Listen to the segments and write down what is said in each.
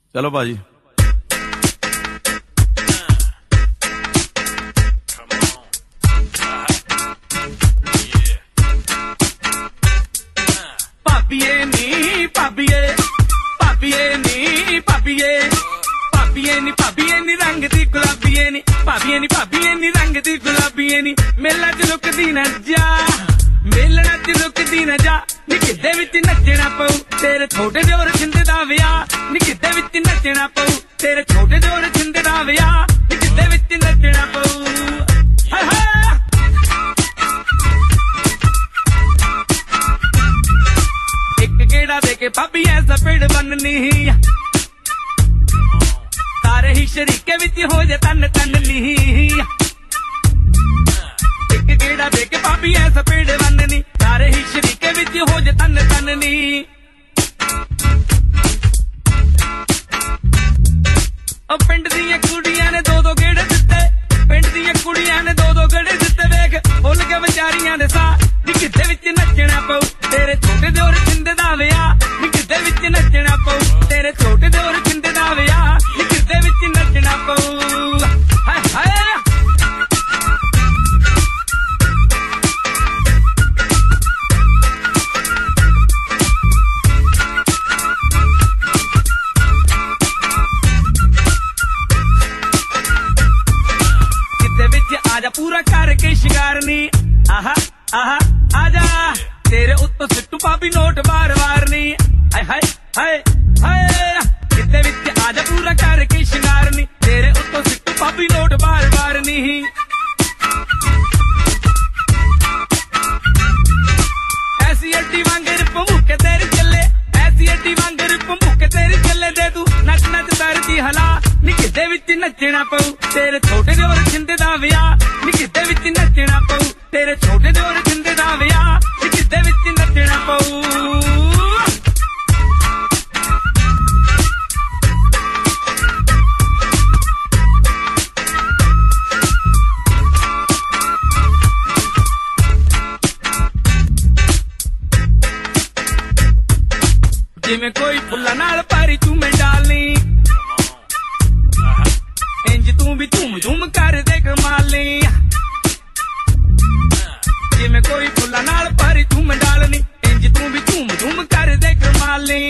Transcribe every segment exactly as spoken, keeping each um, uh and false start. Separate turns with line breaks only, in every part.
चलो भाजी।
भाभीए नी भाभीए भाभीए नी भाभीए भाभीए नी भाभीए नी रंग दी गुलाबीए नी भाभीए नी भाभीए नी रंग दी गुलाबीए नी मेला च लुकदी न जा मेलना च लुकदी न जा नी किदे विच नचना पऊ तेरे छोटे जोर छिंदे दा विआह नी किदे विच नचना पऊ तेरे छोटे जोर छिंदे दा विआह नी किदे विच नचना पऊ हाय हाय एक गेड़ा देके भाभी ऐसा पेड़ बननी तारे ही शरीके विच हो जा तन तन नी एक गेड़ा देके भाभी ऐसा पेड़ बननी तारे ही शरीके विच हो जा तन तन नी ओ पिंड दियां कुड़ियां ने दो दो गेड़े दित्ते पिंड दियां कुड़ियां ने दो दो गेड़े दित्ते वेख फुल के विचारियां दे सा नी किदे विच नचना पऊ तेरे छोटे जोर छिंदे दा विआह नी किदे विच नचना पऊ तेरे छोटे जोर छिंदे दा विआह नी किदे विच नचना पऊ हाय हाय आजा पूरा करके शिकारनी आहा आहा आजा तेरे उत्तो सिट्टू भाभी नोट बार बार नी हाय हाय हाय हाय किते विच आजा पूरा करके शिकारनी तेरे उत्तो सिट्टू भाभी नोट बार बार नी ऐसी अड्डी वांगर भमुके तेरे चले ऐसी अड्डी वांगर भमुके तेरे चले दे तू नच नच तरती हला नी किदे विच नचना पऊ तेरे छोटे जोर छिंदे दा विआह नी किदे विच नचना पऊ तेरे छोटे जोर छिंदे दा विआह नी किदे विच नचना पऊ जिमें कोई फुल्ला नाल पारी चूमे डालनी इंज तू भी झूम झूम कर दे कमाली जिमें कोई फुल्ला नाल पारी चूमे डालनी इंज तू भी झूम झूम कर दे कमाली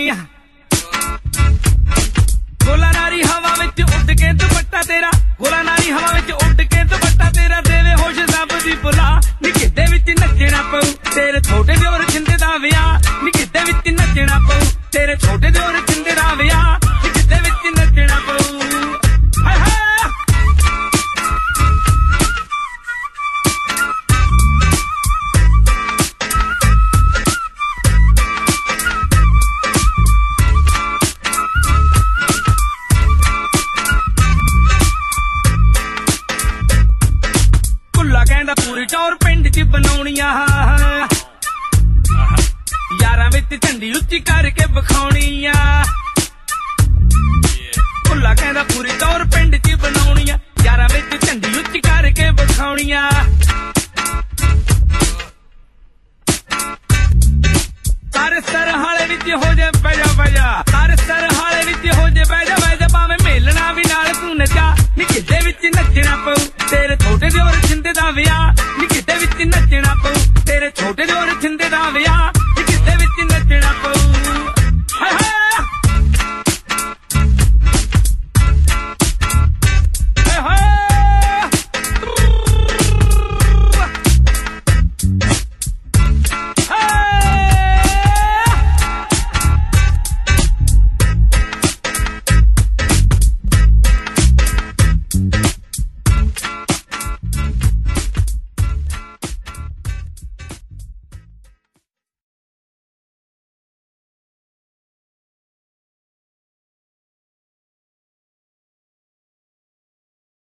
गोला नारी हवा विच उड़ के दुपट्टा तेरा गोला नारी हवा विच उड़ के दुपट्टा तेरा देवे होश सब दी